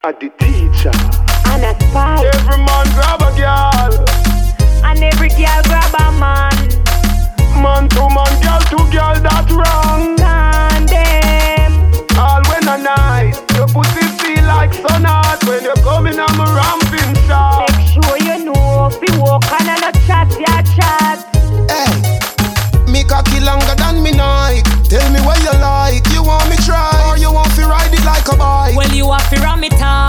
At the teacher. And a spy. Every man grab a girl. And every girl grab a man. Man to man, girl to girl, that's wrong. Condemn. All when a night, your pussy feel like sun hot. When you come in, I'm a ramping shot. Make sure you know if you walk on and a chat, ya chat. Hey, me cocky longer than me Nike. Tell me what you like. You want me try or you want to ride it like a bike? Well, you have to run me tight.